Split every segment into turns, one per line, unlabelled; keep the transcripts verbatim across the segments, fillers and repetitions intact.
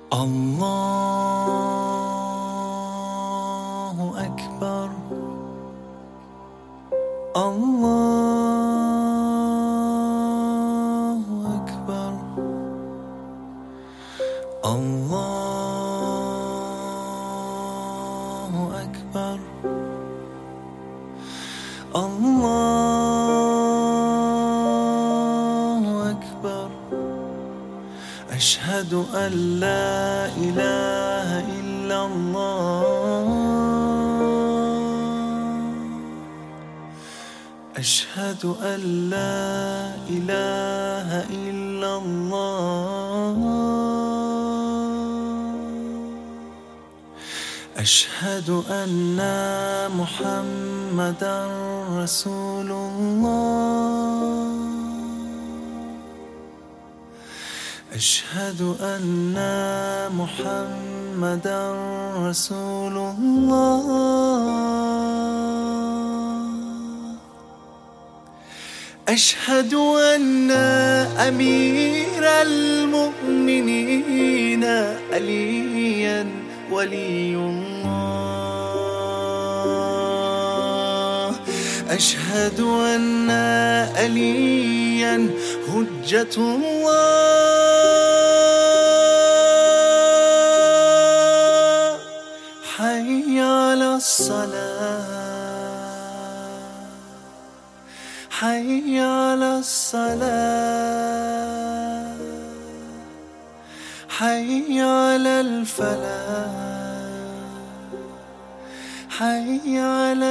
الله أكبر. الله أكبر. الله أكبر. الله أكبر. أشهد أن لا إله إلا الله. أشهد أن لا إله إلا الله. أشهد أن محمدًا رسول الله. أشهد أن محمدًا رسول الله. أشهد أن أمير المؤمنين عليًا ولي الله. أشهد أن عليًا حجة الله. حي على الصلاة. حي على الصلاة. حي على الفلاح. حي على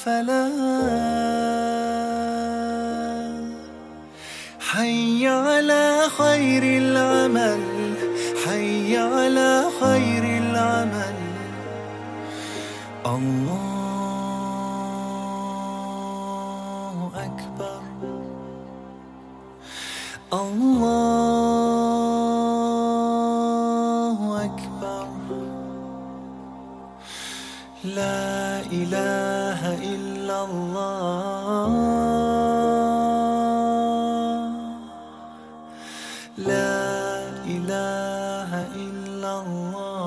الفلاح. حي على خير العمل. حي على خير العمل. الله أكبر. الله أكبر. لا إله إلا الله. لا إله إلا الله.